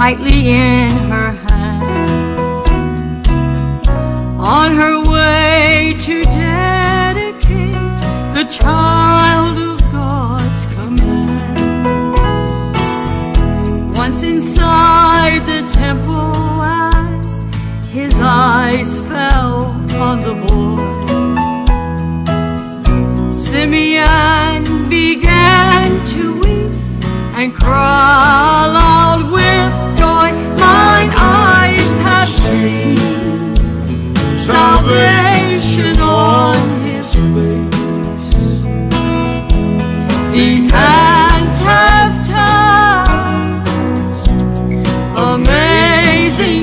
tightly in her hands, on her way to dedicate the child of God's command. Once inside the temple, as his eyes fell on the boy, Simeon began to weep and cry aloud with joy, mine eyes have seen salvation on his face. These hands have touched amazing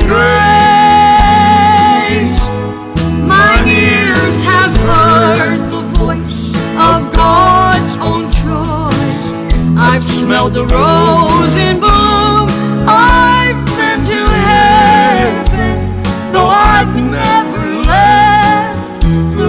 grace. Mine ears have heard the voice of God's own choice. I've smelled the rose in bloom. I've been to heaven, though I've never left the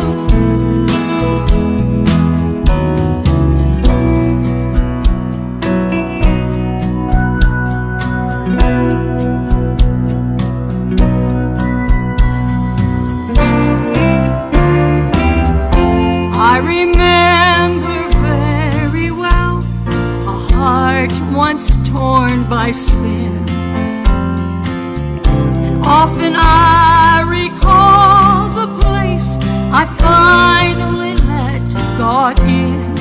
I remember very well a heart once torn by sin, and often I recall the place I finally let God in,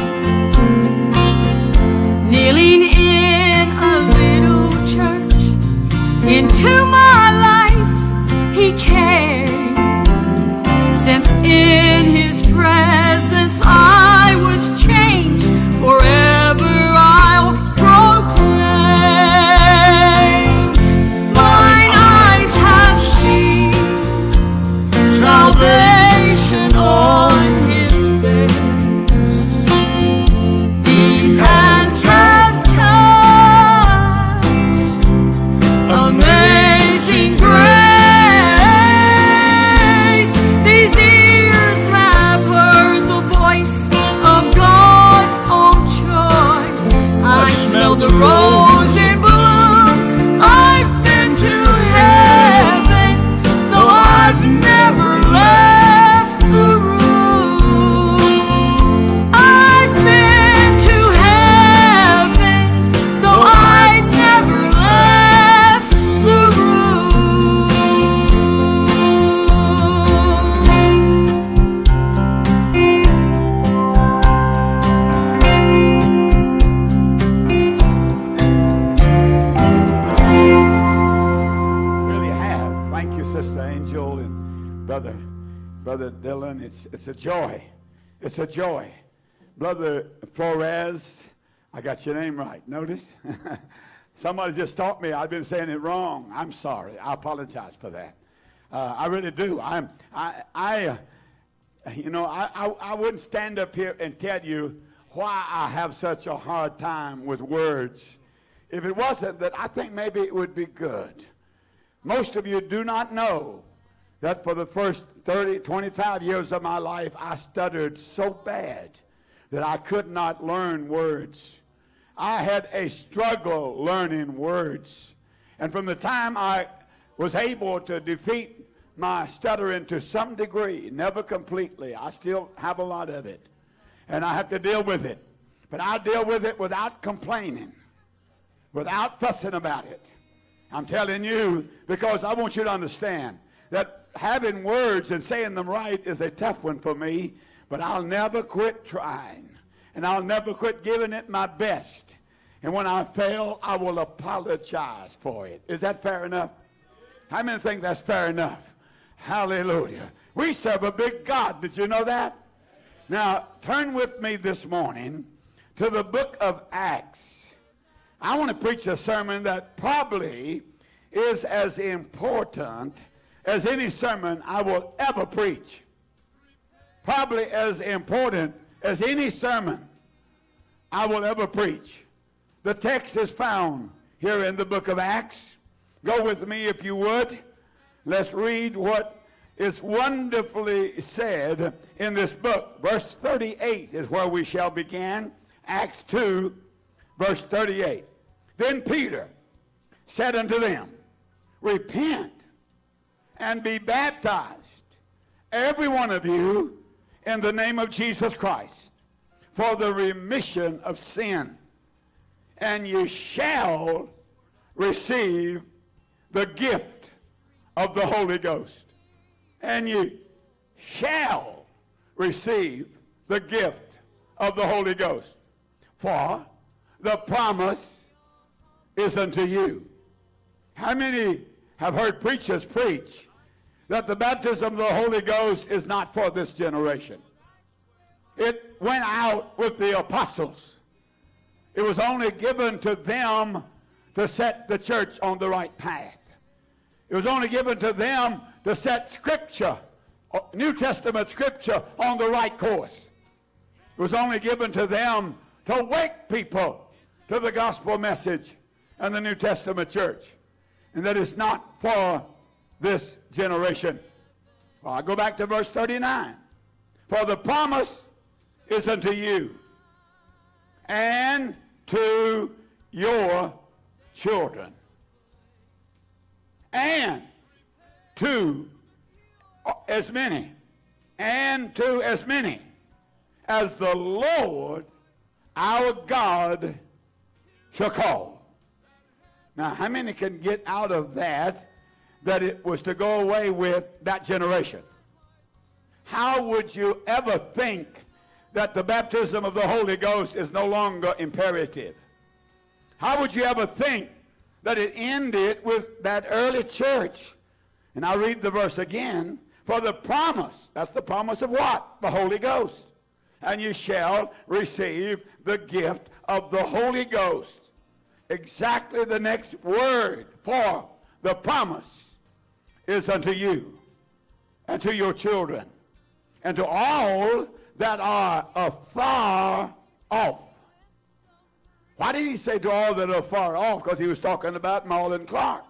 kneeling in a little church. Into my life he came, since in his presence I was changed. Forever I'll proclaim, mine eyes have seen salvation on his face. These hands have touched amazing grace. These ears have heard the voice of God's own choice. I smell the rose in bloom. I've been to heaven, though I've never left the room. I've been to heaven, though I never left the Really have. Thank you, Sister Angel and Brother Dylan. It's a joy. It's a joy. Brother Flores, I got your name right. Notice? Somebody just taught me I've been saying it wrong. I'm sorry. I apologize for that. I really do. I wouldn't stand up here and tell you why I have such a hard time with words if it wasn't that I think maybe it would be good. Most of you do not know that for the first 30, 25 years of my life, I stuttered so bad that I could not learn words. I had a struggle learning words. And from the time I was able to defeat my stuttering to some degree, never completely, I still have a lot of it. And I have to deal with it. But I deal with it without complaining, without fussing about it. I'm telling you, because I want you to understand that having words and saying them right is a tough one for me, but I'll never quit trying, and I'll never quit giving it my best. And when I fail, I will apologize for it. Is that fair enough? How many think that's fair enough? Hallelujah. We serve a big God. Did you know that? Now, turn with me this morning to the book of Acts. I want to preach a sermon that probably is as important as any sermon I will ever preach. Probably as important as any sermon I will ever preach. The text is found here in the book of Acts. Go with me if you would. Let's read what is wonderfully said in this book. Verse 38 is where we shall begin. Acts 2, verse 38. Then Peter, said unto them, repent and be baptized, every one of you, in the name of Jesus Christ, for the remission of sin, and you shall receive the gift of the Holy Ghost. And you shall receive the gift of the Holy Ghost. For the promise is unto you. How many have heard preachers preach that the baptism of the Holy Ghost is not for this generation? It went out with the apostles. It was only given to them to set the church on the right path. It was only given to them to set Scripture, New Testament Scripture, on the right course. It was only given to them to wake people to the gospel message and the New Testament church. And that is not for this generation. Well, I go back to verse 39. For the promise is unto you and to your children, and to as many as the Lord our God shall call. Now, how many can get out of that it was to go away with that generation? How would you ever think that the baptism of the Holy Ghost is no longer imperative? How would you ever think that it ended with that early church? And I'll read the verse again. For the promise, that's the promise of what? The Holy Ghost. And you shall receive the gift of the Holy Ghost. Exactly the next word for the promise is unto you and to your children and to all that are afar off. Why did he say to all that are far off? Because he was talking about Marlon Clark.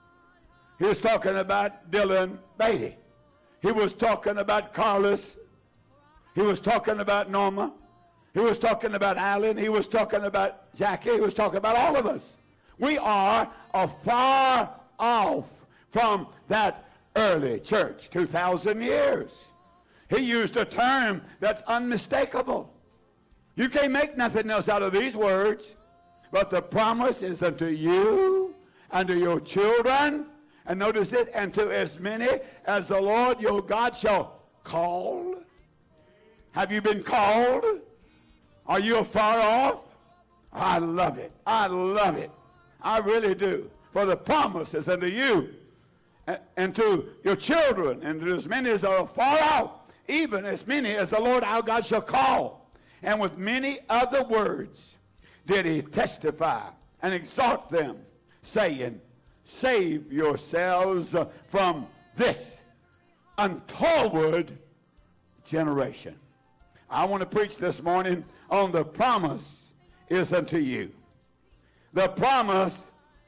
He was talking about Dylan Beatty. He was talking about Carlos. He was talking about Norma. He was talking about Alan. He was talking about Jackie. He was talking about all of us. We are afar off from that early church, 2,000 years. He used a term that's unmistakable. You can't make nothing else out of these words. But the promise is unto you and to your children. And notice this, and to as many as the Lord your God shall call. Have you been called? Are you afar off? I love it. I love it. I really do. For the promise is unto you and to your children and to as many as are afar off, even as many as the Lord our God shall call. And with many other words did he testify and exhort them, saying, save yourselves from this untoward generation. I want to preach this morning on the promise is unto you. The promise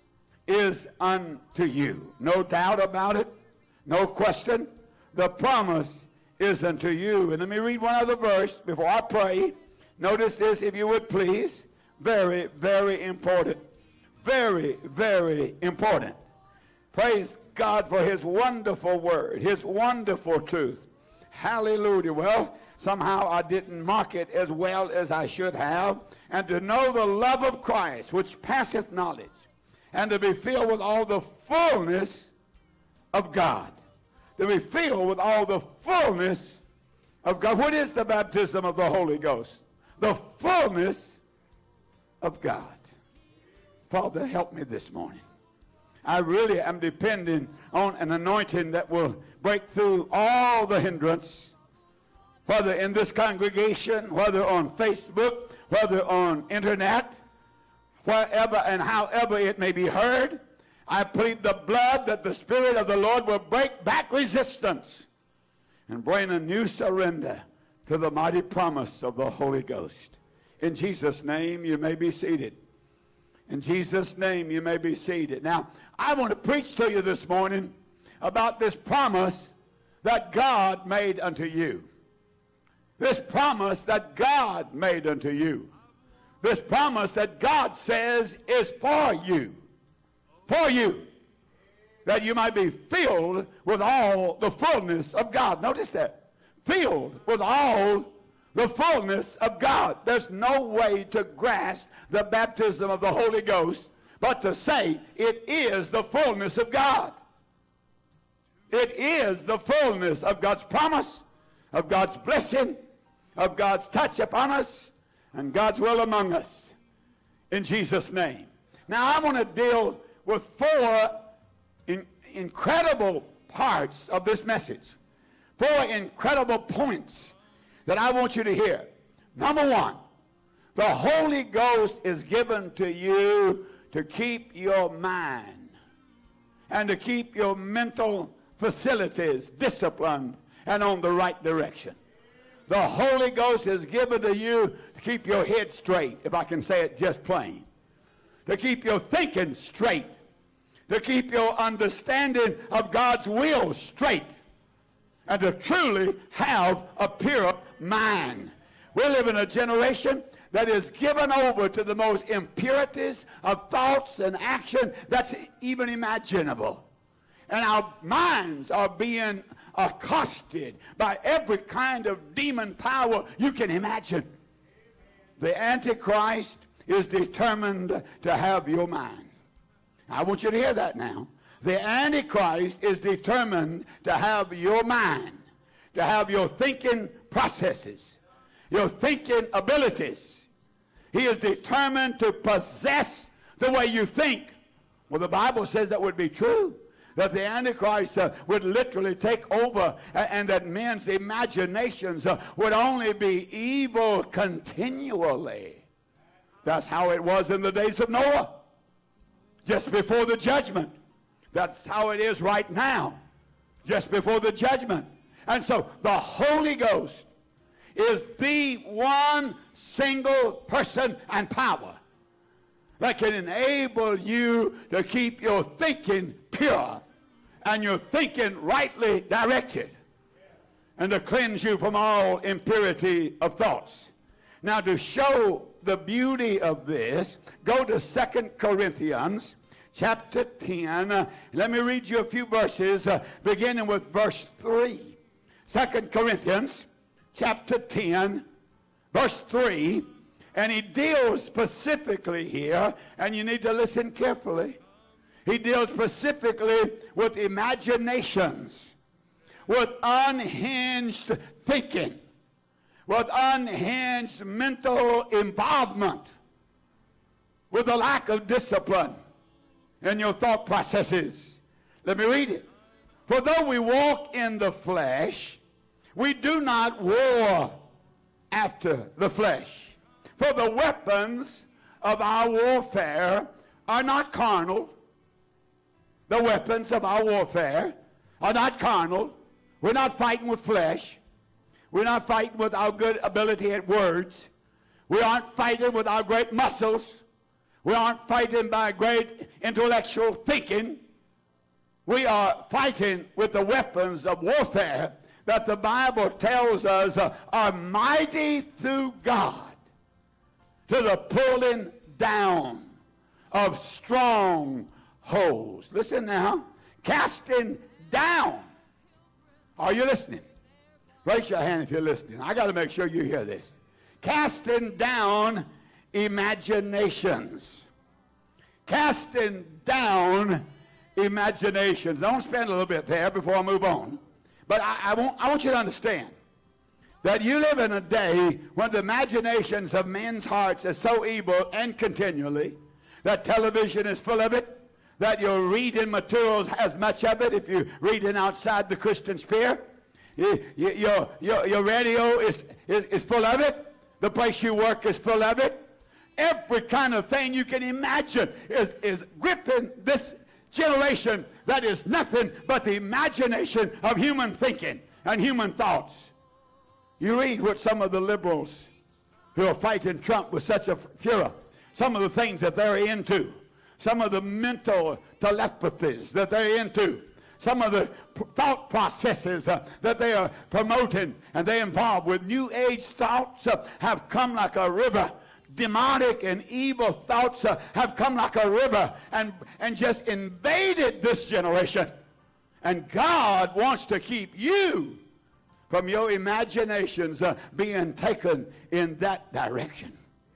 is unto you. No doubt about it. No question. The promise is unto you. And let me read one other verse before I pray. Notice this, if you would please. Very, very important. Very, very important. Praise God for his wonderful word, his wonderful truth. Hallelujah. Well, somehow I didn't mark it as well as I should have. And to know the love of Christ, which passeth knowledge, and to be filled with all the fullness of God. To be filled with all the fullness of God. What is the baptism of the Holy Ghost? The fullness of God. Father, help me this morning. I really am depending on an anointing that will break through all the hindrance, whether in this congregation, whether on Facebook, whether on internet, wherever and however it may be heard. I plead the blood that the Spirit of the Lord will break back resistance and bring a new surrender to the mighty promise of the Holy Ghost. In Jesus' name, you may be seated. In Jesus' name, you may be seated. Now, I want to preach to you this morning about this promise that God made unto you. This promise that God made unto you. This promise that God says is for you. for you, that you might be filled with all the fullness of God. Notice that. Filled with all the fullness of God. There's no way to grasp the baptism of the Holy Ghost but to say it is the fullness of God. It is the fullness of God's promise, of God's blessing, of God's touch upon us, and God's will among us. In Jesus' name. Now I want to deal with four incredible parts of this message. Four incredible points that I want you to hear. Number one, the Holy Ghost is given to you to keep your mind and to keep your mental facilities disciplined and on the right direction. The Holy Ghost is given to you to keep your head straight, if I can say it just plain. To keep your thinking straight. To keep your understanding of God's will straight. And to truly have a pure mind. We live in a generation that is given over to the most impurities of thoughts and action that's even imaginable. And our minds are being accosted by every kind of demon power you can imagine. The Antichrist is determined to have your mind. I want you to hear that now. The Antichrist is determined to have your mind, to have your thinking processes, your thinking abilities. He is determined to possess the way you think. Well, the Bible says that would be true. That the Antichrist would literally take over, and that men's imaginations would only be evil continually. That's how it was in the days of Noah, just before the judgment. That's how it is right now, just before the judgment. And so the Holy Ghost is the one single person and power that can enable you to keep your thinking pure and your thinking rightly directed and to cleanse you from all impurity of thoughts. Now, to show the beauty of this, go to 2 Corinthians chapter 10. Let me read you a few verses, beginning with verse 3. 2 Corinthians chapter 10, verse 3. And he deals specifically here, and you need to listen carefully. He deals specifically with imaginations, with unhinged thinking, with unhinged mental involvement, with a lack of discipline in your thought processes. Let me read it. For though we walk in the flesh, we do not war after the flesh. For the weapons of our warfare are not carnal. The weapons of our warfare are not carnal. We're not fighting with flesh. We're not fighting with our good ability at words. We aren't fighting with our great muscles. We aren't fighting by great intellectual thinking. We are fighting with the weapons of warfare that the Bible tells us are mighty through God to the pulling down of strongholds. Listen now. Casting down. Are you listening? Raise your hand if you're listening. I got to make sure you hear this. Casting down imaginations. Casting down imaginations. I want to spend a little bit there before I move on. But I want you to understand that you live in a day when the imaginations of men's hearts are so evil and continually, that television is full of it, that your reading materials has much of it if you're reading outside the Christian sphere. Your radio is full of it. The place you work is full of it. Every kind of thing you can imagine is gripping this generation that is nothing but the imagination of human thinking and human thoughts. You read what some of the liberals who are fighting Trump with such a furor, some of the things that they're into, some of the mental telepathies that they're into, some of the thought processes that they are promoting and they involve with New Age thoughts have come like a river demonic and evil thoughts have come like a river and just invaded this generation. And God wants to keep you from your imaginations being taken in that direction.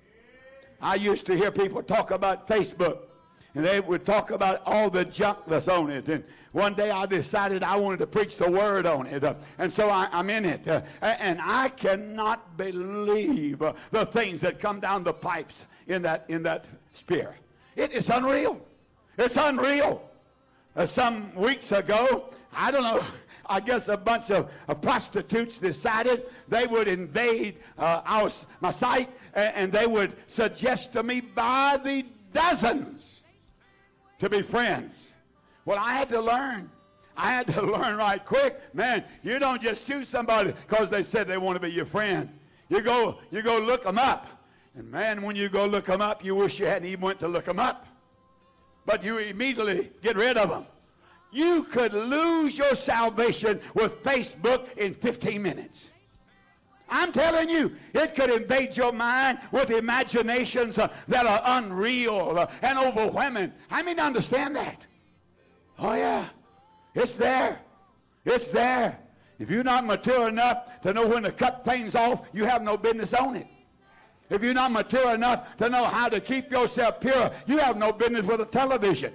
I used to hear people talk about Facebook, and they would talk about all the junk that's on it. And one day I decided I wanted to preach the word on it. And so I'm in it. And I cannot believe the things that come down the pipes in that sphere. It's unreal. It's unreal. Some weeks ago, I don't know, I guess a bunch of prostitutes decided they would invade my site, and they would suggest to me by the dozens to be friends. Well, I had to learn. I had to learn right quick. Man, you don't just choose somebody because they said they want to be your friend. You go look them up. And man, when you go look them up, you wish you hadn't even went to look them up. But you immediately get rid of them. You could lose your salvation with Facebook in 15 minutes. I'm telling you, it could invade your mind with imaginations that are unreal and overwhelming. I mean, understand that. Oh, yeah. It's there. It's there. If you're not mature enough to know when to cut things off, you have no business on it. If you're not mature enough to know how to keep yourself pure, you have no business with a television.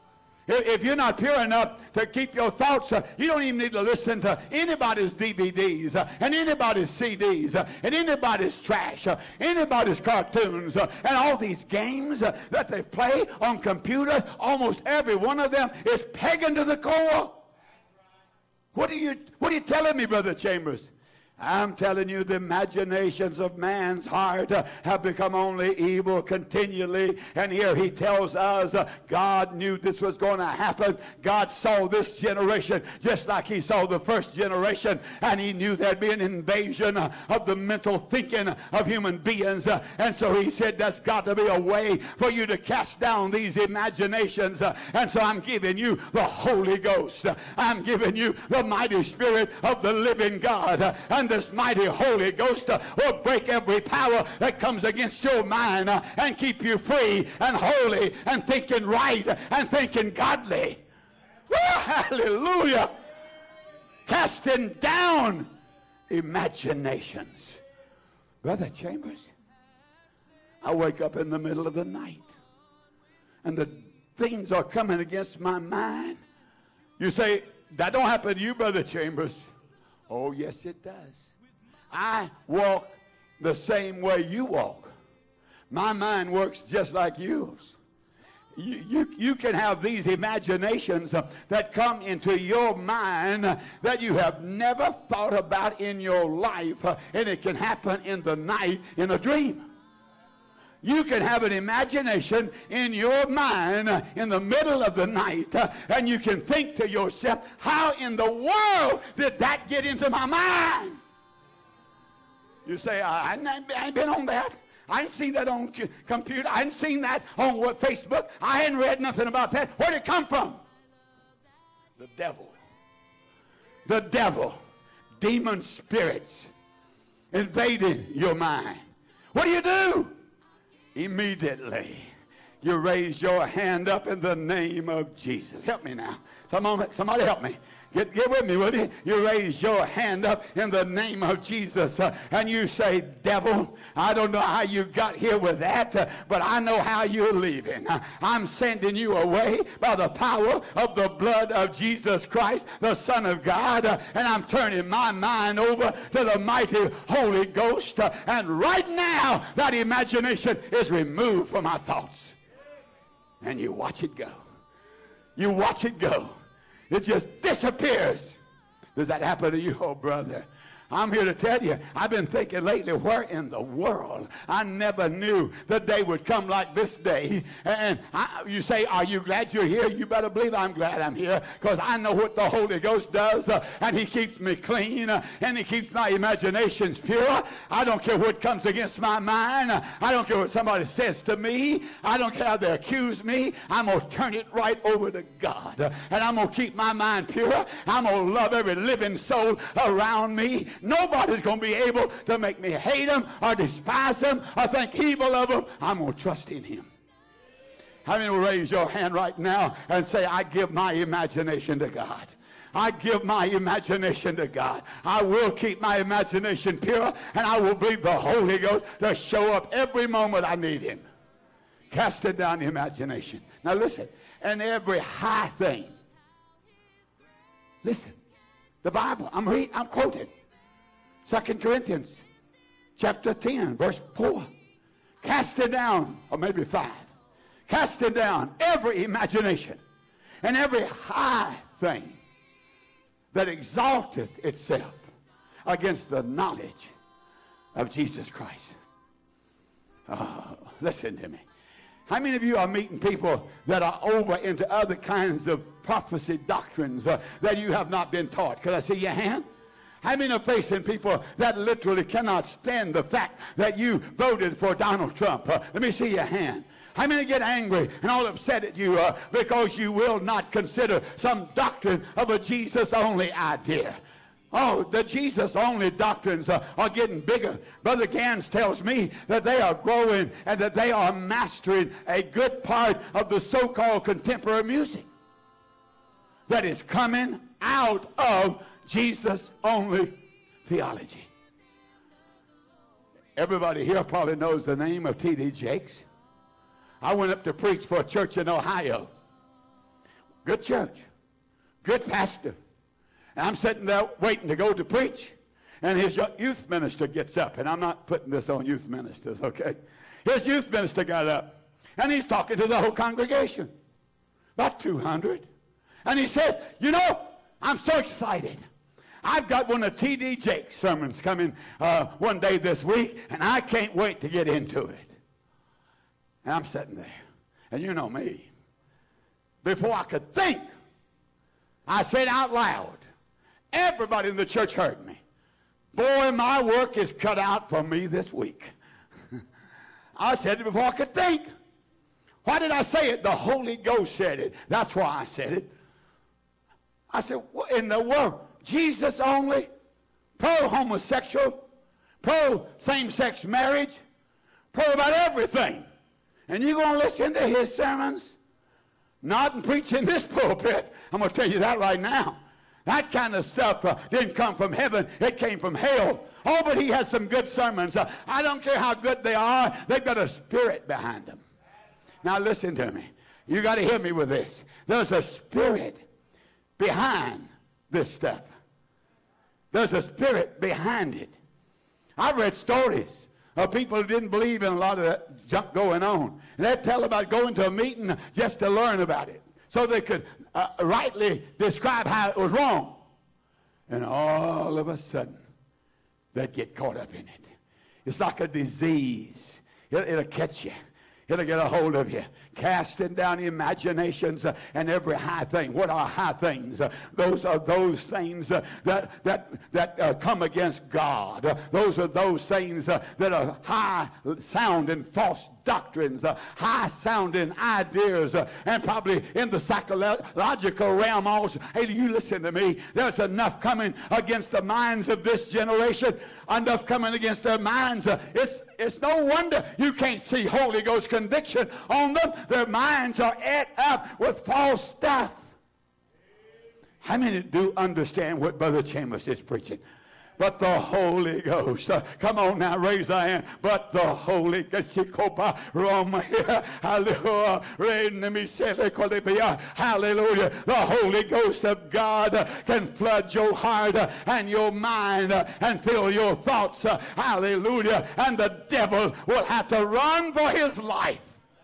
If you're not pure enough to keep your thoughts, you don't even need to listen to anybody's DVDs and anybody's CDs and anybody's trash, anybody's cartoons, and all these games that they play on computers. Almost every one of them is pagan to the core. What are you telling me, Brother Chambers? I'm telling you, the imaginations of man's heart have become only evil continually. And here he tells us God knew this was going to happen. God saw this generation just like he saw the first generation. And he knew there'd be an invasion of the mental thinking of human beings. And so he said, there's got to be a way for you to cast down these imaginations. And so I'm giving you the Holy Ghost. I'm giving you the mighty Spirit of the living God. And this mighty Holy Ghost will break every power that comes against your mind and keep you free and holy and thinking right and thinking godly. Woo, hallelujah. Casting down imaginations. Brother Chambers, I wake up in the middle of the night and the things are coming against my mind. You say, that don't happen to you, Brother Chambers. Oh, yes, it does. I walk the same way you walk. My mind works just like yours. You can have these imaginations that come into your mind that you have never thought about in your life, and it can happen in the night in a dream. You can have an imagination in your mind in the middle of the night, and you can think to yourself, how in the world did that get into my mind? You say, I ain't been on that. I ain't seen that on computer. I ain't seen that on Facebook. I ain't read nothing about that. Where'd it come from? The devil. The devil. Demon spirits invading your mind. What do? Immediately, you raise your hand up in the name of Jesus. Help me now. Somebody help me. Get with me, would you? You raise your hand up in the name of Jesus, and you say, devil, I don't know how you got here with that, but I know how you're leaving. I'm sending you away by the power of the blood of Jesus Christ, the Son of God, and I'm turning my mind over to the mighty Holy Ghost, and right now that imagination is removed from my thoughts. And you watch it go. You watch it go. It just disappears. Does that happen to you, oh brother? I'm here to tell you, I've been thinking lately, where in the world? I never knew the day would come like this day. And you say, are you glad you're here? You better believe I'm glad I'm here, because I know what the Holy Ghost does, and he keeps me clean, and he keeps my imaginations pure. I don't care what comes against my mind. I don't care what somebody says to me. I don't care how they accuse me. I'm going to turn it right over to God, and I'm going to keep my mind pure. I'm going to love every living soul around me. Nobody's going to be able to make me hate him or despise him or think evil of him. I'm going to trust in him. How many will raise your hand right now and say, I give my imagination to God? I give my imagination to God. I will keep my imagination pure, and I will believe the Holy Ghost to show up every moment I need him. Casting down the imagination. Now listen, and every high thing. Listen, the Bible, I'm quoting. 2 Corinthians chapter 10, verse 4. Casting down, or maybe 5. Casting down every imagination and every high thing that exalteth itself against the knowledge of Jesus Christ. Oh, listen to me. How many of you are meeting people that are over into other kinds of prophecy doctrines that you have not been taught? Could I see your hand? How many are facing people that literally cannot stand the fact that you voted for Donald Trump? Let me see your hand. How many get angry and all upset at you because you will not consider some doctrine of a Jesus-only idea? Oh, the Jesus-only doctrines are getting bigger. Brother Gans tells me that they are growing and that they are mastering a good part of the so-called contemporary music that is coming out of Jesus-only theology. Everybody here probably knows the name of T.D. Jakes. I went up to preach for a church in Ohio. Good church. Good pastor. And I'm sitting there waiting to go to preach. And his youth minister gets up. And I'm not putting this on youth ministers, okay? His youth minister got up. And he's talking to the whole congregation. About 200. And he says, you know, I'm so excited. I've got one of T.D. Jakes' sermons coming one day this week. And I can't wait to get into it. And I'm sitting there. And you know me. Before I could think, I said out loud. Everybody in the church heard me. Boy, my work is cut out for me this week. I said it before I could think. Why did I say it? The Holy Ghost said it. That's why I said it. I said, what in the world? Jesus only? Pro-homosexual? Pro-same-sex marriage? Pro about everything. And you're going to listen to his sermons? Not and preach in this pulpit. I'm going to tell you that right now. That kind of stuff didn't come from heaven. It came from hell. Oh, but he has some good sermons. I don't care how good they are. They've got a spirit behind them. Now listen to me. You got to hear me with this. There's a spirit behind this stuff. There's a spirit behind it. I've read stories of people who didn't believe in a lot of that junk going on. And they'd tell about going to a meeting just to learn about it so they could rightly describe how it was wrong. And all of a sudden, they'd get caught up in it. It's like a disease. It'll catch you. It'll get a hold of you. Casting down imaginations and every high thing. What are high things? Those are those things that come against God. Those are those things that are high-sounding false doctrines, high-sounding ideas, and probably in the psychological realm also. Hey, you listen to me. There's enough coming against the minds of this generation, enough coming against their minds. It's no wonder you can't see Holy Ghost conviction on them. Their minds are ate up with false stuff. How many do understand what Brother Chambers is preaching? But the Holy Ghost. Come on now, raise thy hand. But the Holy Ghost. Hallelujah. Hallelujah. The Holy Ghost of God can flood your heart and your mind and fill your thoughts. Hallelujah. And the devil will have to run for his life.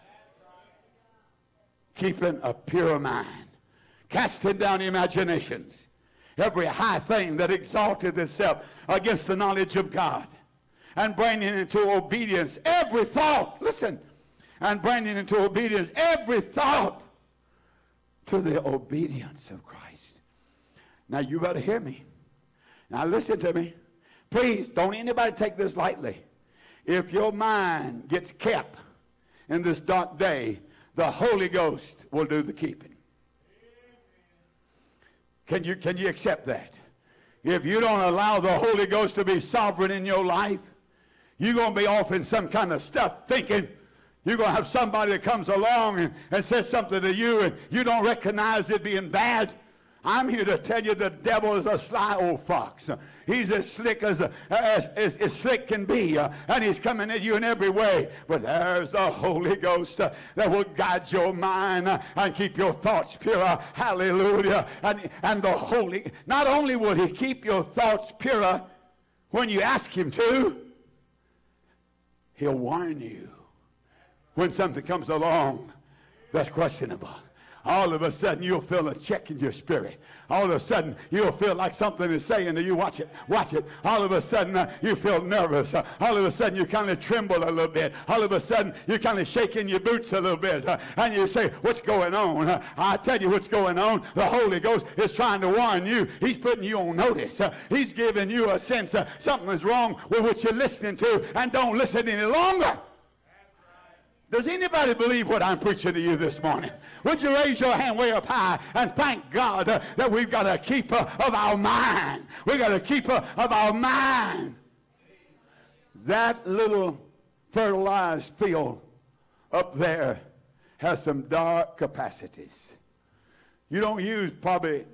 Keeping a pure mind. Casting down imaginations. Every high thing that exalted itself against the knowledge of God, and bringing into obedience every thought, listen, and bringing into obedience every thought to the obedience of Christ. Now you got to hear me. Now listen to me. Please don't anybody take this lightly. If your mind gets kept in this dark day, the Holy Ghost will do the keeping. Can you accept that? if you don't allow the Holy Ghost to be sovereign in your life, you're going to be off in some kind of stuff thinking you're going to have somebody that comes along and says something to you and you don't recognize it being bad. I'm here to tell you the devil is a sly old fox. He's as slick as slick can be, and he's coming at you in every way. But there's the Holy Ghost that will guide your mind and keep your thoughts pure. Hallelujah. And the Holy, not only will he keep your thoughts pure when you ask him to, he'll warn you when something comes along that's questionable. All of a sudden, you'll feel a check in your spirit. All of a sudden, you'll feel like something is saying to you, watch it, watch it. All of a sudden, you feel nervous. All of a sudden, you kind of tremble a little bit. All of a sudden, you're kind of shaking your boots a little bit. And you say, what's going on? I tell you what's going on. The Holy Ghost is trying to warn you. He's putting you on notice. He's giving you a sense something is wrong with what you're listening to, and don't listen any longer. Does anybody believe what I'm preaching to you this morning? Would you raise your hand way up high and thank God that we've got a keeper of our mind. We've got a keeper of our mind. That little fertilized field up there has some dark capacities. You don't use probably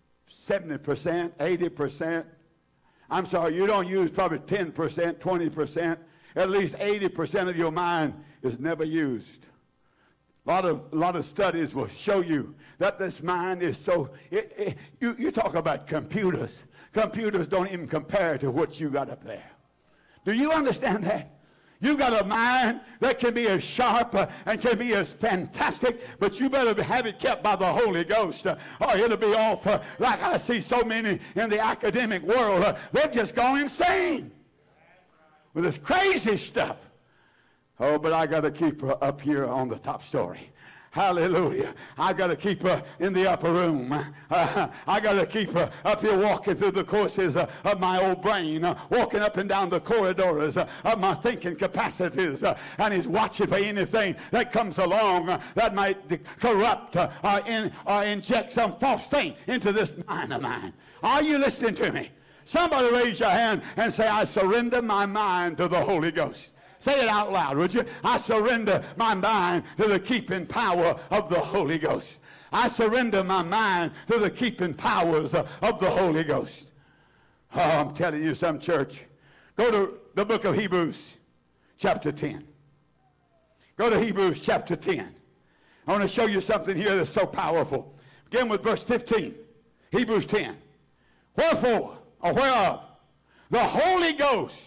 70%, 80%. I'm sorry, you don't use probably 10%, 20%. At least 80% of your mind is never used. A lot of studies will show you that this mind is so... You talk about computers. Computers don't even compare to what you got up there. Do you understand that? You got a mind that can be as sharp and can be as fantastic, but you better have it kept by the Holy Ghost, or it'll be off like I see so many in the academic world. They've just gone insane with this crazy stuff. Oh, but I got to keep her up here on the top story. Hallelujah. I got to keep her in the upper room. I got to keep her up here walking through the courses of my old brain, walking up and down the corridors of my thinking capacities. And he's watching for anything that comes along that might corrupt or inject some false thing into this mind of mine. Are you listening to me? Somebody raise your hand and say, I surrender my mind to the Holy Ghost. Say it out loud, would you? I surrender my mind to the keeping power of the Holy Ghost. I surrender my mind to the keeping powers of the Holy Ghost. Oh, I'm telling you some, church. Go to the book of Hebrews, chapter 10. Go to Hebrews, chapter 10. I want to show you something here that's so powerful. Begin with verse 15. Hebrews 10. Wherefore, or whereof, the Holy Ghost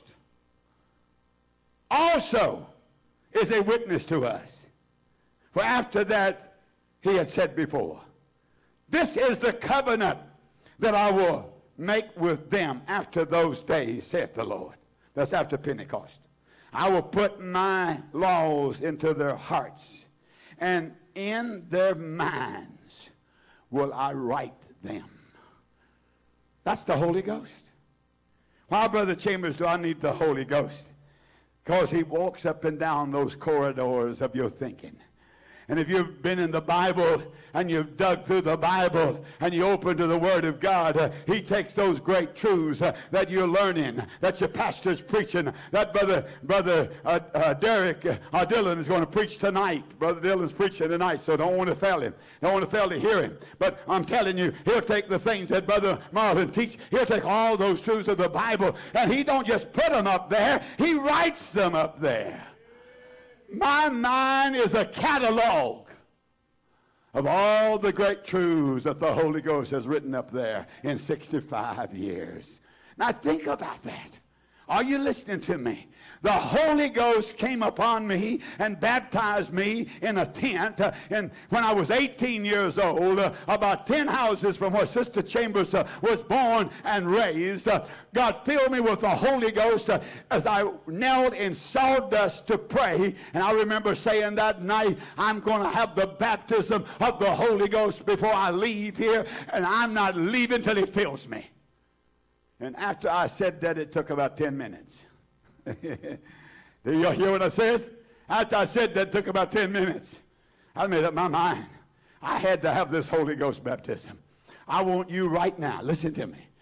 also is a witness to us. For after that he had said before, this is the covenant that I will make with them after those days, saith the Lord. That's after Pentecost. I will put my laws into their hearts, and in their minds will I write them. That's the Holy Ghost. Why, Brother Chambers, do I need the Holy Ghost? Because he walks up and down those corridors of your thinking. And if you've been in the Bible and you've dug through the Bible and you open to the Word of God, he takes those great truths that you're learning, that your pastor's preaching, that Brother Derek Dillon is going to preach tonight. Brother Dillon's preaching tonight, so don't want to fail him. Don't want to fail to hear him. But I'm telling you, he'll take the things that Brother Marvin teach. He'll take all those truths of the Bible, and he don't just put them up there. He writes them up there. My mind is a catalog of all the great truths that the Holy Ghost has written up there in 65 years. Now think about that. Are you listening to me? The Holy Ghost came upon me and baptized me in a tent. And when I was 18 years old, about 10 houses from where Sister Chambers was born and raised, God filled me with the Holy Ghost as I knelt in sawdust to pray. And I remember saying that night, I'm going to have the baptism of the Holy Ghost before I leave here, and I'm not leaving till he fills me. And after I said that, it took about 10 minutes. Do you hear what I said? After I said that, it took about 10 minutes. I made up my mind. I had to have this Holy Ghost baptism. I want you right now, listen to me.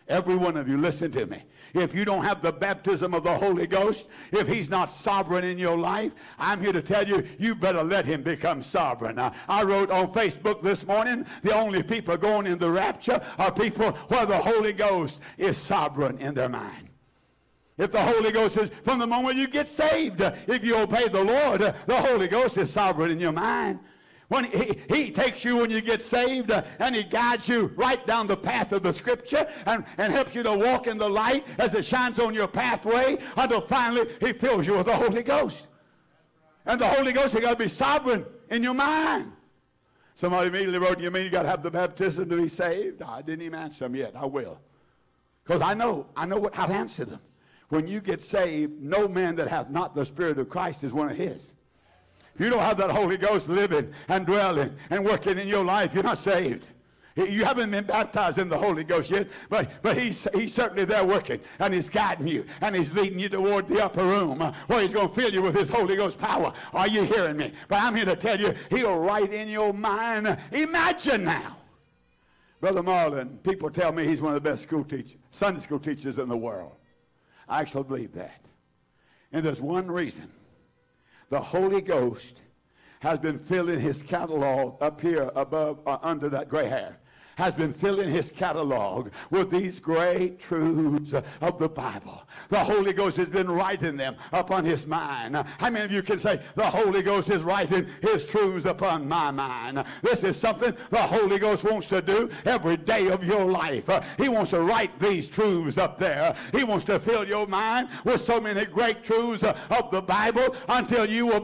Every one of you, listen to me. If you don't have the baptism of the Holy Ghost, if he's not sovereign in your life, I'm here to tell you, you better let him become sovereign. I wrote on Facebook this morning, the only people going in the rapture are people where the Holy Ghost is sovereign in their mind. If the Holy Ghost is, from the moment you get saved, if you obey the Lord, the Holy Ghost is sovereign in your mind. When he takes you when you get saved and he guides you right down the path of the Scripture and helps you to walk in the light as it shines on your pathway until finally he fills you with the Holy Ghost. And the Holy Ghost has got to be sovereign in your mind. Somebody immediately wrote, you mean you got to have the baptism to be saved? I didn't even answer them yet. I will. Because I know how to answer them. When you get saved, no man that hath not the Spirit of Christ is one of his. If you don't have that Holy Ghost living and dwelling and working in your life, you're not saved. You haven't been baptized in the Holy Ghost yet, but he's certainly there working, and he's guiding you, and he's leading you toward the upper room where he's going to fill you with his Holy Ghost power. Are you hearing me? But I'm here to tell you, he'll write in your mind. Imagine now. Brother Marlin, people tell me he's one of the best Sunday school teachers in the world. I actually believe that. And there's one reason. The Holy Ghost has been filling his catalog up here above under that gray hair. Has been filling his catalog with these great truths of the Bible. The Holy Ghost has been writing them upon his mind. How many of you can say, the Holy Ghost is writing his truths upon my mind? This is something the Holy Ghost wants to do every day of your life. He wants to write these truths up there. He wants to fill your mind with so many great truths of the Bible until it will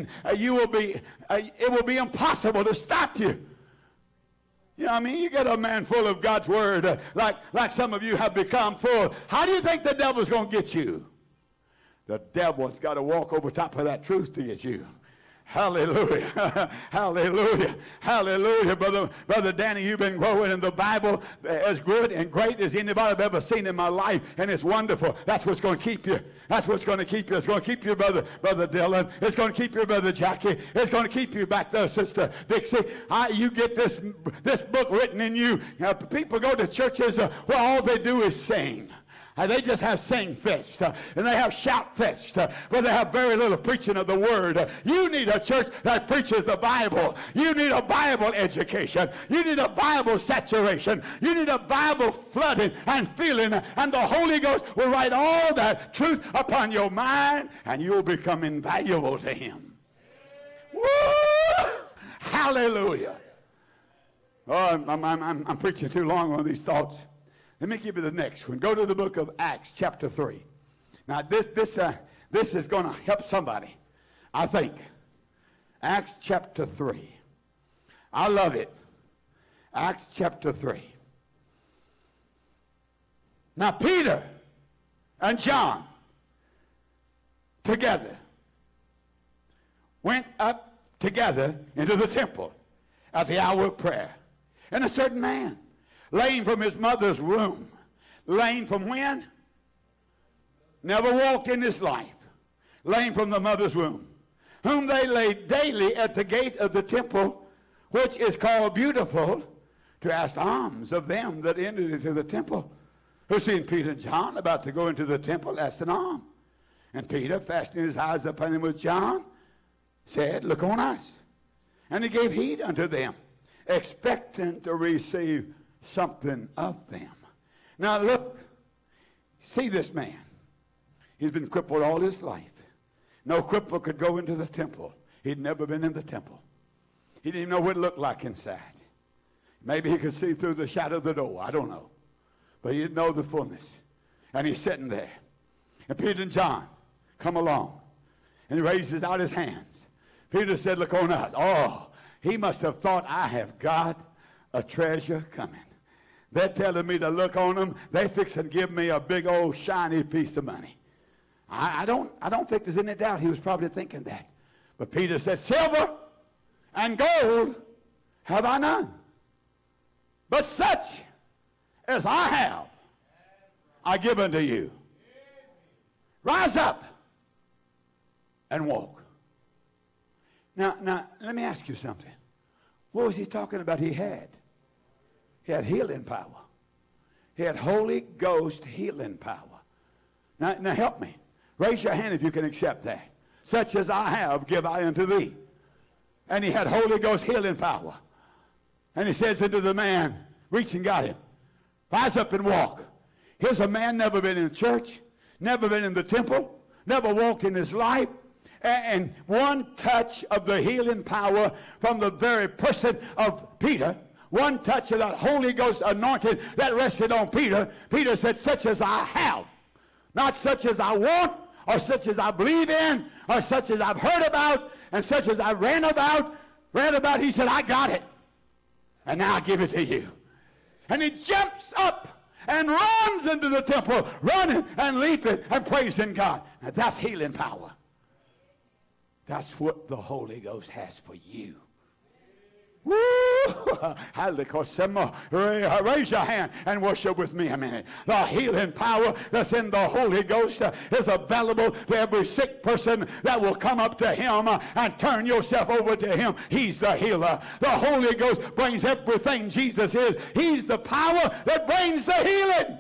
be impossible to stop you. You know what I mean? You get a man full of God's word like some of you have become full. How do you think the devil's going to get you? The devil's got to walk over top of that truth to get you. Hallelujah. Hallelujah. Hallelujah. Brother Danny, you've been growing in the Bible as good and great as anybody I've ever seen in my life, and it's wonderful. That's what's going to keep you. That's what's going to keep you. It's going to keep you, Brother Dylan. It's going to keep you, Brother Jackie. It's going to keep you back there, Sister Dixie. You get this book written in you. People go to churches where all they do is sing. They just have sing fest, and they have shout fest, where they have very little preaching of the word. You need a church that preaches the Bible. You need a Bible education. You need a Bible saturation. You need a Bible flooding and feeling, and the Holy Ghost will write all that truth upon your mind, and you'll become invaluable to him. Woo! Hallelujah. Oh, I'm preaching too long on these thoughts. Let me give you the next one. Go to the book of Acts, chapter 3. Now, this is going to help somebody, I think. Acts, chapter 3. I love it. Acts, chapter 3. Now, Peter and John together went up together into the temple at the hour of prayer. And a certain man, lame from his mother's womb. Lame from when? Never walked in his life. Lame from the mother's womb. Whom they laid daily at the gate of the temple, which is called Beautiful, to ask alms of them that entered into the temple. Who seen Peter and John about to go into the temple, asked an alms. And Peter, fastening his eyes upon him with John, said, Look on us. And he gave heed unto them, expectant to receive something of them. Now look, see this man. He's been crippled all his life. No cripple could go into the temple. He'd never been in the temple. He didn't even know what it looked like inside. Maybe he could see through the shadow of the door. I don't know. But he didn't know the fullness. And he's sitting there. And Peter and John come along. And he raises out his hands. Peter said, Look on us. Oh, he must have thought, I have got a treasure coming. They're telling me to look on them. They fix and give me a big old shiny piece of money. I don't think there's any doubt he was probably thinking that. But Peter said, Silver and gold have I none. But such as I have, I give unto you. Rise up and walk. Now, let me ask you something. What was he talking about he had? He had healing power. He had Holy Ghost healing power. Now help me. Raise your hand if you can accept that. Such as I have, give I unto thee. And he had Holy Ghost healing power. And he says unto the man, reach and got him. Rise up and walk. Here's a man never been in church, never been in the temple, never walked in his life. And one touch of the healing power from the very person of Peter, one touch of that Holy Ghost anointing that rested on Peter, Peter said, such as I have, not such as I want, or such as I believe in, or such as I've heard about, and such as I read about. He said, I got it. And now I give it to you. And he jumps up and runs into the temple, running and leaping and praising God. Now that's healing power. That's what the Holy Ghost has for you. Woo! Raise your hand and worship with me a minute. The healing power that's in the Holy Ghost is available to every sick person that will come up to him and turn yourself over to him. He's the healer. The Holy Ghost brings everything Jesus is. He's the power that brings the healing.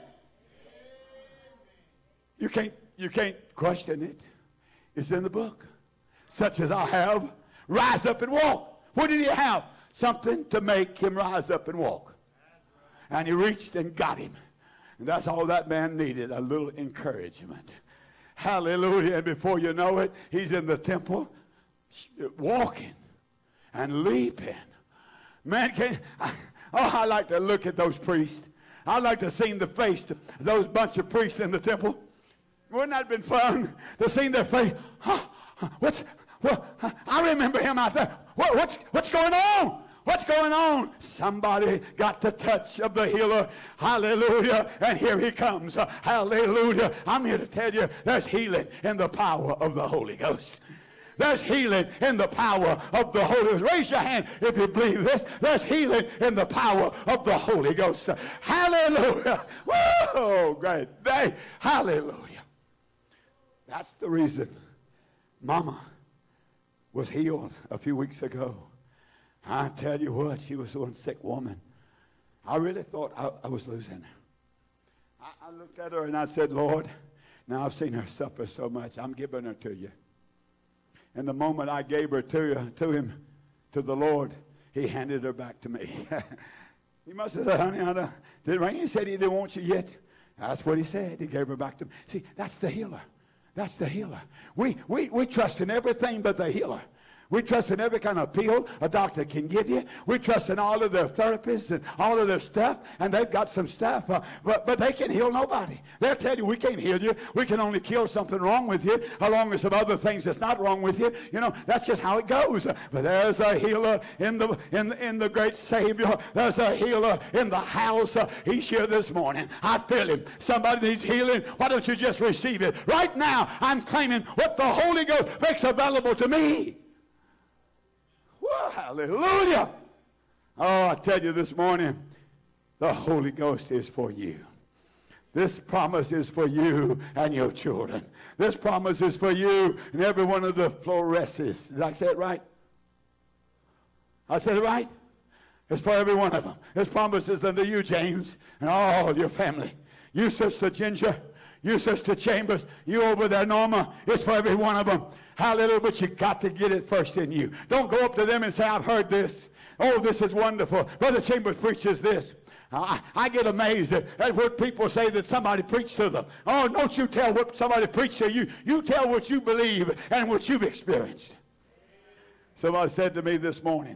You can't question it. It's in the book. Such as I have, rise up and walk. What did he have? Something to make him rise up and walk. And he reached and got him. And that's all that man needed, a little encouragement. Hallelujah. And before you know it, he's in the temple walking and leaping. Man, I like to look at those priests. I like to see the face of those bunch of priests in the temple. Wouldn't that have been fun to see their face? I remember him out there. What's going on? What's going on? Somebody got the touch of the healer. Hallelujah. And here he comes. Hallelujah. I'm here to tell you there's healing in the power of the Holy Ghost. There's healing in the power of the Holy Ghost. Raise your hand if you believe this. There's healing in the power of the Holy Ghost. Hallelujah. Whoa, great day. Hallelujah. That's the reason Mama was healed a few weeks ago. I tell you what, she was one sick woman. I really thought I was losing her. I looked at her and I said, Lord, now I've seen her suffer so much. I'm giving her to you. And the moment I gave her to the Lord, he handed her back to me. He must have said, honey, he said he didn't want you yet. That's what he said. He gave her back to me. See, that's the healer. That's the healer. We trust in everything but the healer. We trust in every kind of pill a doctor can give you. We trust in all of their therapists and all of their stuff, and they've got some stuff, but they can heal nobody. They'll tell you, we can't heal you. We can only kill something wrong with you, along with some other things that's not wrong with you. You know, that's just how it goes. But there's a healer in the great Savior. There's a healer in the house. He's here this morning. I feel him. Somebody needs healing. Why don't you just receive it? Right now, I'm claiming what the Holy Ghost makes available to me. Whoa, hallelujah. Oh, I tell you this morning, the Holy Ghost is for you. This promise is for you and your children. This promise is for you and every one of the fluoresces. Did I say it right? I said it right? It's for every one of them. This promise is unto you, James, and all your family. You, Sister Ginger, you, Sister Chambers, you over there, Norma, it's for every one of them. Hallelujah, but you got to get it first in you. Don't go up to them and say, I've heard this. Oh, this is wonderful. Brother Chambers preaches this. I get amazed at what people say that somebody preached to them. Oh, don't you tell what somebody preached to you. You tell what you believe and what you've experienced. Somebody said to me this morning,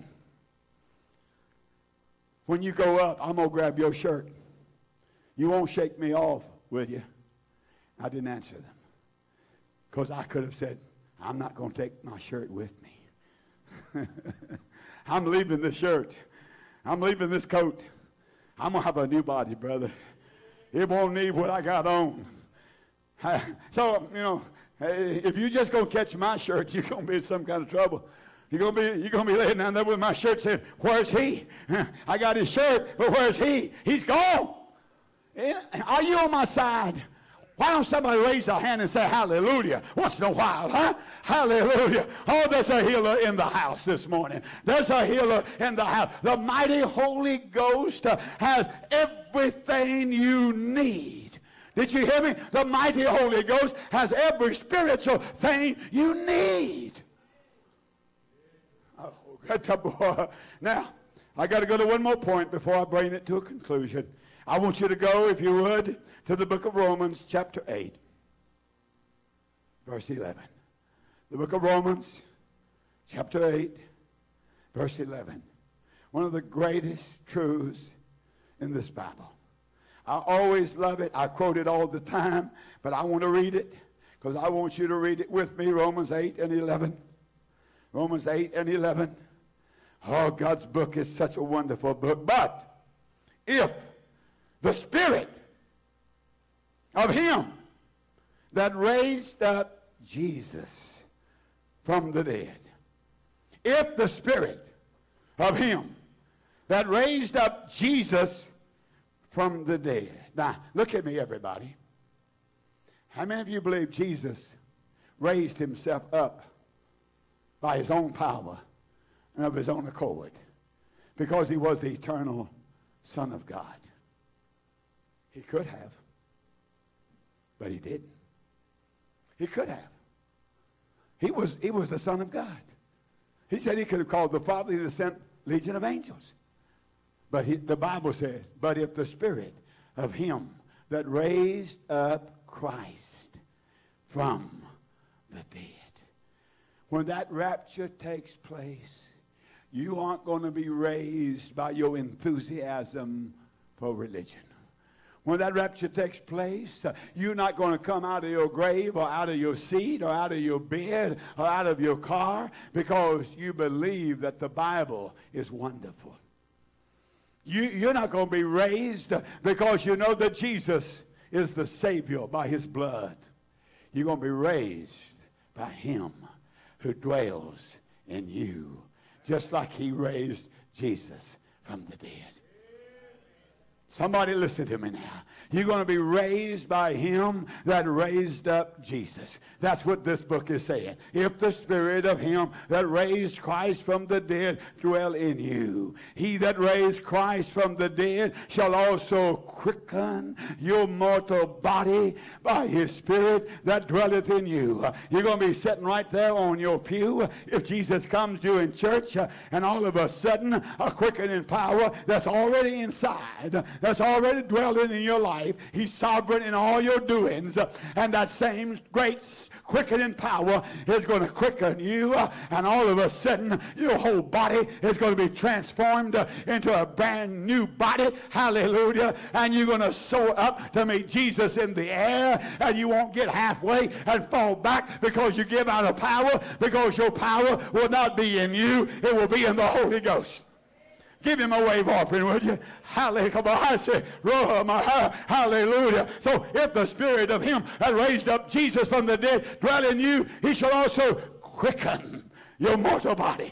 when you go up, I'm going to grab your shirt. You won't shake me off, will you? I didn't answer them. Because I could have said, I'm not going to take my shirt with me. I'm leaving this shirt. I'm leaving this coat. I'm going to have a new body, brother. It won't need what I got on. So, you know, if you're just going to catch my shirt, you're going to be in some kind of trouble. You're going to be laying down there with my shirt saying, where's he? I got his shirt, but where's he? He's gone. Are you on my side? Why don't somebody raise their hand and say hallelujah once in a while, huh? Hallelujah. Oh, there's a healer in the house this morning. There's a healer in the house. The mighty Holy Ghost has everything you need. Did you hear me? The mighty Holy Ghost has every spiritual thing you need. Oh, now, I got to go to one more point before I bring it to a conclusion. I want you to go, if you would, to the book of Romans, chapter 8, verse 11. The book of Romans, chapter 8, verse 11. One of the greatest truths in this Bible. I always love it. I quote it all the time, but I want to read it because I want you to read it with me. Romans 8 and 11. Romans 8 and 11. Oh, God's book is such a wonderful book. But if the Spirit of Him that raised up Jesus from the dead, if the Spirit of Him that raised up Jesus from the dead. Now, look at me, everybody. How many of you believe Jesus raised Himself up by His own power and of His own accord because He was the eternal Son of God? He could have, but He didn't. He could have. He was the Son of God. He said He could have called the Father, He'd have sent legion of angels. But the Bible says, but if the Spirit of Him that raised up Christ from the dead, when that rapture takes place, you aren't going to be raised by your enthusiasm for religion. When that rapture takes place, you're not going to come out of your grave or out of your seat or out of your bed or out of your car because you believe that the Bible is wonderful. You're not going to be raised because you know that Jesus is the Savior by His blood. You're going to be raised by Him who dwells in you, just like He raised Jesus from the dead. Somebody listen to me now. You're going to be raised by Him that raised up Jesus. That's what this book is saying. If the Spirit of Him that raised Christ from the dead dwell in you, He that raised Christ from the dead shall also quicken your mortal body by His Spirit that dwelleth in you. You're going to be sitting right there on your pew if Jesus comes to you in church, and all of a sudden a quickening power that's already inside, that's already dwelling in your life. He's sovereign in all your doings, and that same great quickening power is going to quicken you, and all of a sudden your whole body is going to be transformed into a brand new body. Hallelujah. And you're going to soar up to meet Jesus in the air, and you won't get halfway and fall back because you give out of power, because your power will not be in you, it will be in the Holy Ghost. Give Him a wave offering, would you? Hallelujah. Hallelujah. So if the Spirit of Him that raised up Jesus from the dead dwell in you, He shall also quicken your mortal body.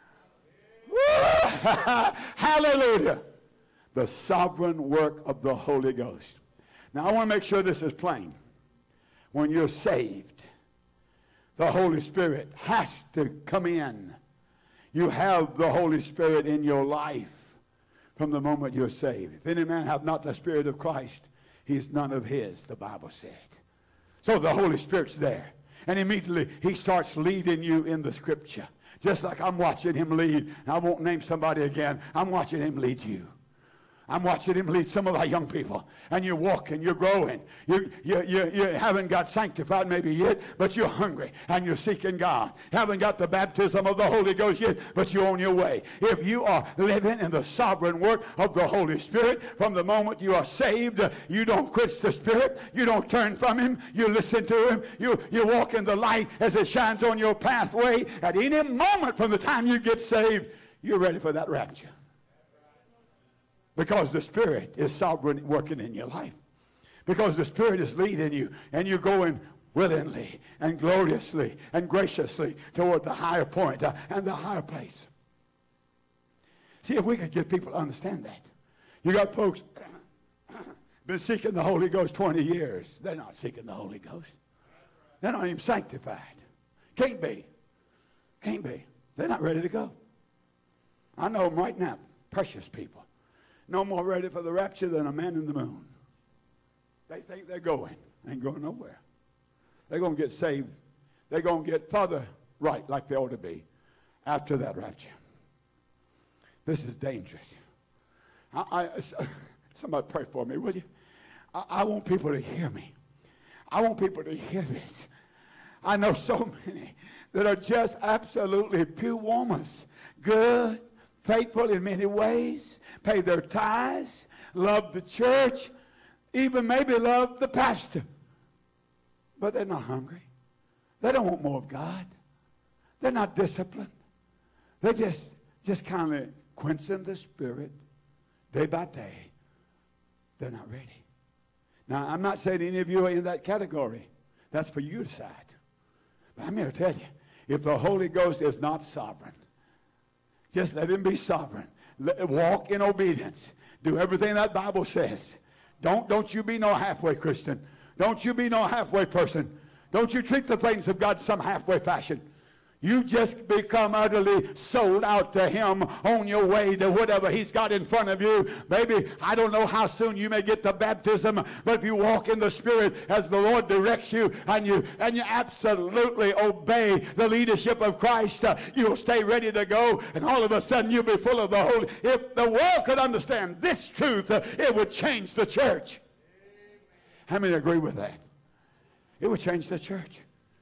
Hallelujah. The sovereign work of the Holy Ghost. Now I want to make sure this is plain. When you're saved, the Holy Spirit has to come in. You have the Holy Spirit in your life from the moment you're saved. If any man have not the Spirit of Christ, he is none of His, the Bible said. So the Holy Spirit's there. And immediately He starts leading you in the Scripture. Just like I'm watching Him lead. I won't name somebody again. I'm watching Him lead you. I'm watching Him lead some of our young people. And you're walking, you're growing. You haven't got sanctified maybe yet, but you're hungry and you're seeking God. Haven't got the baptism of the Holy Ghost yet, but you're on your way. If you are living in the sovereign work of the Holy Spirit, from the moment you are saved, you don't quench the Spirit. You don't turn from Him. You listen to Him. You walk in the light as it shines on your pathway. At any moment from the time you get saved, you're ready for that rapture. Because the Spirit is sovereign working in your life. Because the Spirit is leading you, and you're going willingly and gloriously and graciously toward the higher point and the higher place. See, if we could get people to understand that. You got folks been seeking the Holy Ghost 20 years. They're not seeking the Holy Ghost. They're not even sanctified. Can't be. Can't be. They're not ready to go. I know them right now. Precious people. No more ready for the rapture than a man in the moon. They think they're going. Ain't going nowhere. They're going to get saved. They're going to get further right like they ought to be after that rapture. This is dangerous. Somebody pray for me, will you? I want people to hear me. I want people to hear this. I know so many that are just absolutely pew warmers. Good, faithful in many ways, pay their tithes, love the church, even maybe love the pastor. But they're not hungry. They don't want more of God. They're not disciplined. They just kind of quenching the Spirit day by day. They're not ready. Now, I'm not saying any of you are in that category. That's for you to decide. But I'm here to tell you, if the Holy Ghost is not sovereign, just let him be sovereign. Walk in obedience. Do everything that Bible says. Don't you be no halfway Christian. Don't you be no halfway person. Don't you treat the things of God some halfway fashion. You just become utterly sold out to him on your way to whatever he's got in front of you. Baby, I don't know how soon you may get to baptism, but if you walk in the Spirit as the Lord directs you and you absolutely obey the leadership of Christ, you'll stay ready to go, and all of a sudden you'll be full of the Holy. If the world could understand this truth, it would change the church. How many agree with that? It would change the church.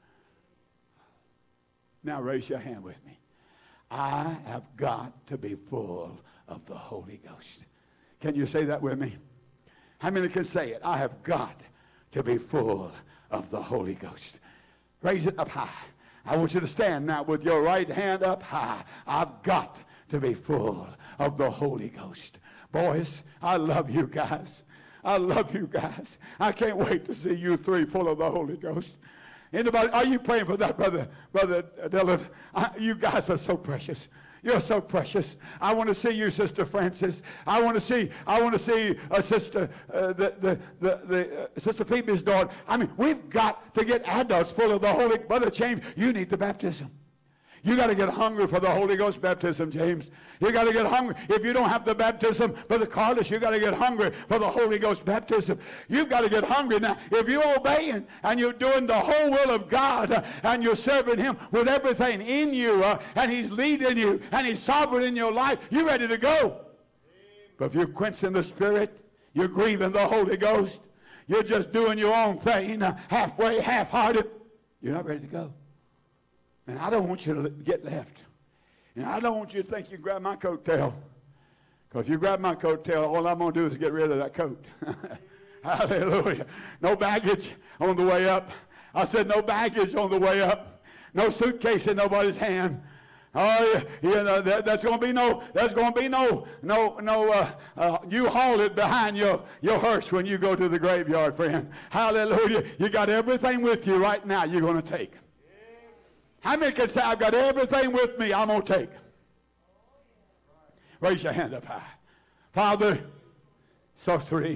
Now raise your hand with me. I have got to be full of the Holy Ghost. Can you say that with me? How many can say it? I have got to be full of the Holy Ghost. Raise it up high. I want you to stand now with your right hand up high. I've got to be full of the Holy Ghost. Boys, I love you guys. I love you guys. I can't wait to see you three full of the Holy Ghost. Anybody, are you praying for that, Brother Dylan? You guys are so precious. You're so precious. I want to see you, Sister Francis. I want to see Sister Sister Phoebe's daughter. I mean, we've got to get adults full of the Holy. Brother James, you need the baptism. You got to get hungry for the Holy Ghost baptism, James. You got to get hungry. If you don't have the baptism, Brother Carlos, you got to get hungry for the Holy Ghost baptism. You've got to get hungry now. If you're obeying and you're doing the whole will of God and you're serving him with everything in you and he's leading you and he's sovereign in your life, you're ready to go. But if you're quenching the Spirit, you're grieving the Holy Ghost, you're just doing your own thing, halfway, half-hearted, you're not ready to go. And I don't want you to get left. And I don't want you to think you can grab my coattail. Because if you grab my coattail, all I'm going to do is get rid of that coat. Hallelujah. No baggage on the way up. I said no baggage on the way up. No suitcase in nobody's hand. Oh, there's going to be no, you haul it behind your hearse when you go to the graveyard, friend. Hallelujah. You got everything with you right now you're going to take. How many can say, I've got everything with me I'm going to take? Raise your hand up high. Father, Father,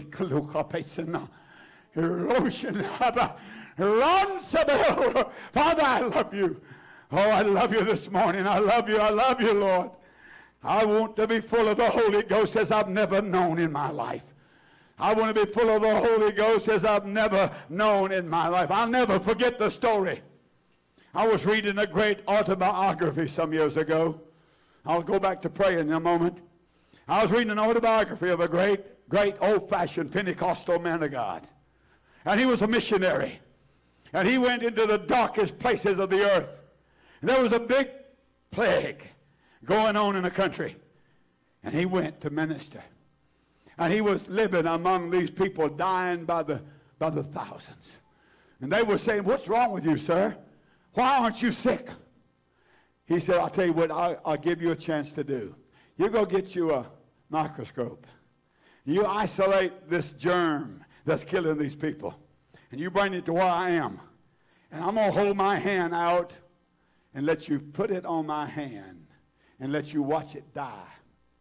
I love you. Oh, I love you this morning. I love you, Lord. I want to be full of the Holy Ghost as I've never known in my life. I want to be full of the Holy Ghost as I've never known in my life. I'll never forget the story. I was reading a great autobiography some years ago. I'll go back to praying in a moment. I was reading an autobiography of a great old-fashioned Pentecostal man of God. And he was a missionary. And he went into the darkest places of the earth. And there was a big plague going on in the country. And he went to minister. And he was living among these people dying by the thousands. And they were saying, what's wrong with you, sir? Why aren't you sick? He said, I'll tell you what I'll give you a chance to do. You go get you a microscope. You isolate this germ that's killing these people. And you bring it to where I am. And I'm going to hold my hand out and let you put it on my hand and let you watch it die.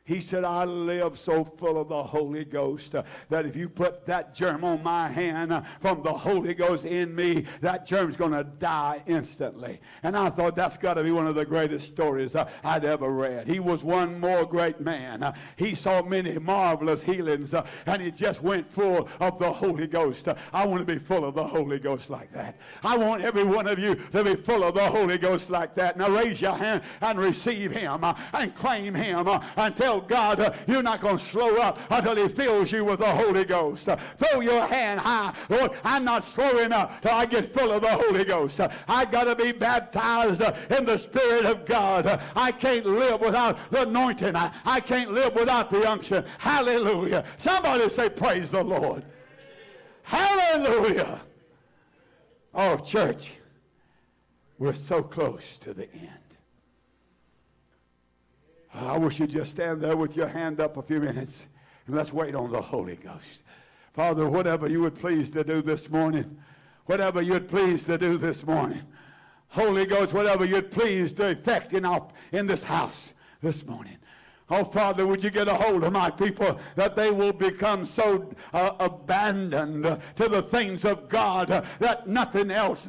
He said, I live so full of the Holy Ghost that if you put that germ on my hand from the Holy Ghost in me, that germ's going to die instantly. And I thought that's got to be one of the greatest stories I'd ever read. He was one more great man. He saw many marvelous healings, and he just went full of the Holy Ghost. I want to be full of the Holy Ghost like that. I want every one of you to be full of the Holy Ghost like that. Now raise your hand and receive him and claim him and tell God you're not going to slow up until he fills you with the Holy Ghost. Throw your hand high. Lord, I'm not slowing up till I get full of the Holy Ghost. I got to be baptized in the Spirit of God. I can't live without the anointing. I can't live without the unction. Hallelujah. Somebody say praise the Lord. Hallelujah. Oh, church, we're so close to the end. I wish you'd just stand there with your hand up a few minutes and let's wait on the Holy Ghost. Father, whatever you would please to do this morning, whatever you'd please to do this morning, Holy Ghost, whatever you'd please to effect in this house this morning. Oh, Father, would you get a hold of my people that they will become so abandoned to the things of God that nothing else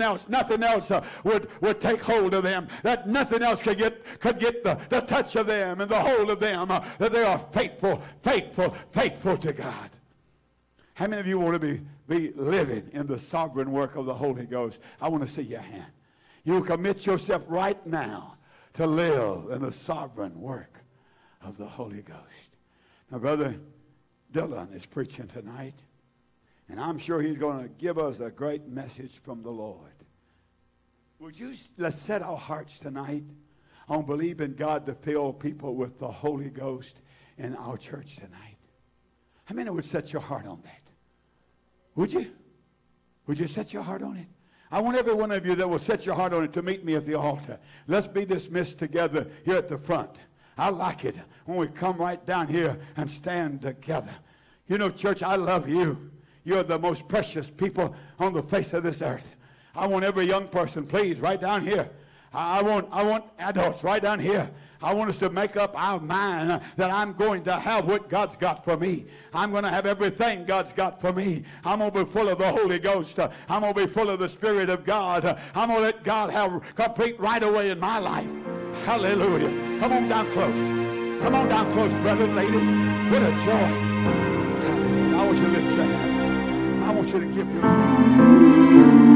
would take hold of them, that nothing else could get the touch of them and the hold of them, that they are faithful to God. How many of you want to be living in the sovereign work of the Holy Ghost? I want to see your hand. You commit yourself right now to live in the sovereign work of the Holy Ghost. Now, Brother Dylan is preaching tonight, and I'm sure he's going to give us a great message from the Lord. Let's set our hearts tonight on believing God to fill people with the Holy Ghost in our church tonight. How many would set your heart on that? Would you? Would you set your heart on it? I want every one of you that will set your heart on it to meet me at the altar. Let's be dismissed together here at the front. I like it when we come right down here and stand together. You know, church, I love you. You're the most precious people on the face of this earth. I want every young person, please, right down here. I want adults right down here. I want us to make up our mind that I'm going to have what God's got for me. I'm going to have everything God's got for me. I'm going to be full of the Holy Ghost. I'm going to be full of the Spirit of God. I'm going to let God have complete right away in my life. Hallelujah. Come on down close. Come on down close, brothers and ladies. What a joy. I want you to lift your hands. I want you to give your...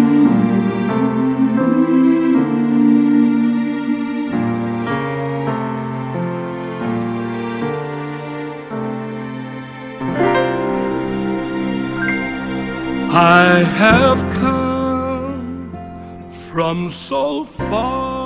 I have come from so far